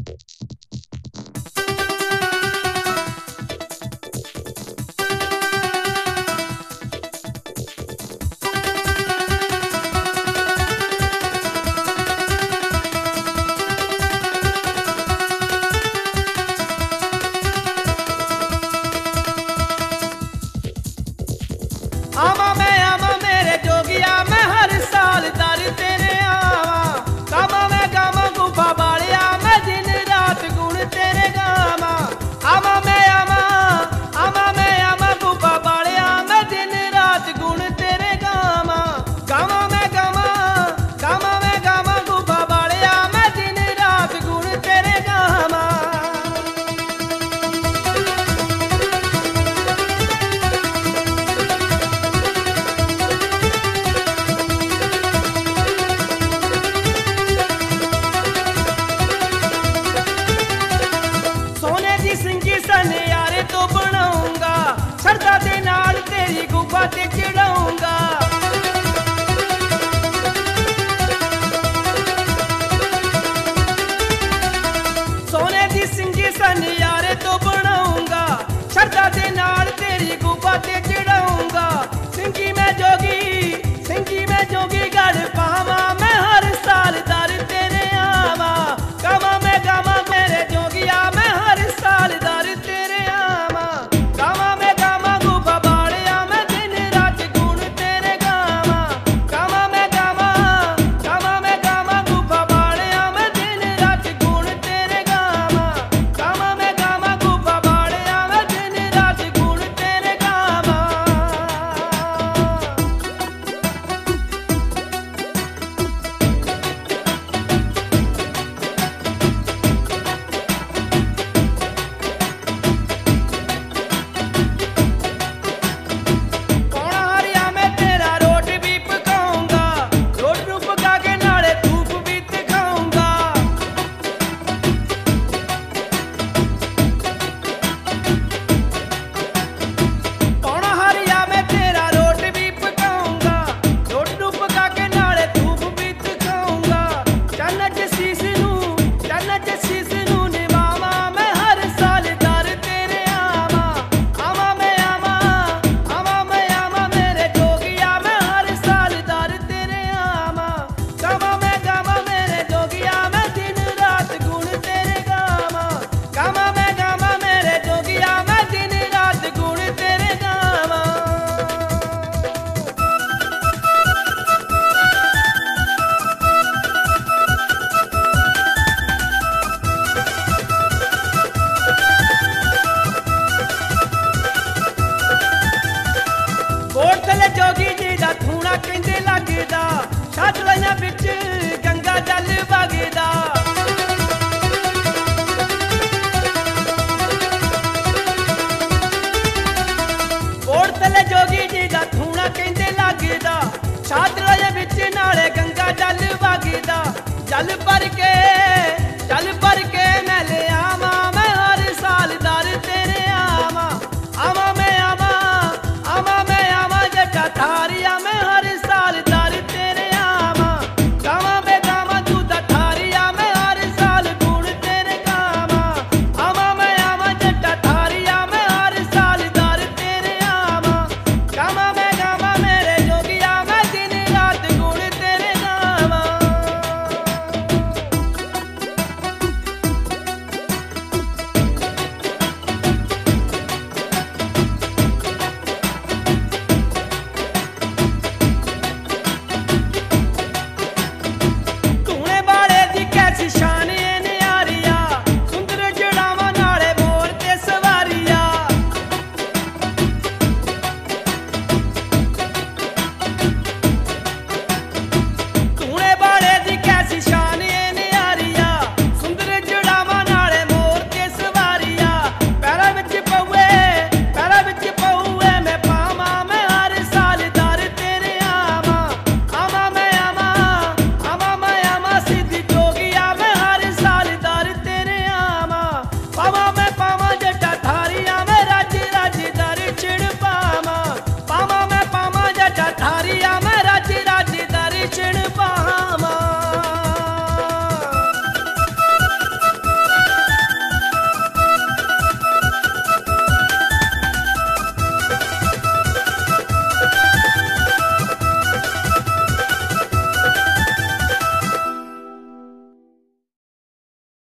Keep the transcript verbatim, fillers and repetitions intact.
आवा मैं आवा मेरे जोगिया मैं हर साल दर तेरे आवा। गावा मैं गावा गुफा बालिया मैं दिन रात गुण तेरे गावा। आवा मैं आवा आवा मैं आवा गुफा बालिया मैं दिन रात गुण तेरे गावा। गावा मैं गावा गावा मैं गावा गुफा बालिया मैं दिन रात गुण तेरे गावा। यारे तो बनाऊंगा श्रद्धा दे नाल तेरी गुफा ते चढ़ाऊंगा। सोने दी सिंगी सन यारे तो बनाऊंगा श्रद्धा दे नाल तेरी गुफा ते चढ़ाऊंगा। सिंगी मैं जोगी सिंगी मैं जोगी गढ़ पावा मैं हर साल दर तेरे आवा। गावा मैं गावा मेरे जोगिया मैं हर साल दर तेरे आवा। गावा मैं गावा गुफा बालिया मैं दिन रात गुण तेरे गावा। गावा मैं गावा गावा मैं गावा गुफा बालिया मैं दिन रात गुण तेरे गावा। गावा मैं गावा गुफा बालिया मैं दिन रात गुण तेरे गावा। जोगी जी दा थूना कहंदे लगदा छातलाइयां विच गंगा जल वगदा। कोट थले जोगी जी दा थूना कहंदे लगदा छातलाइयां विच नाले गंगा जल वगदा। जल भर के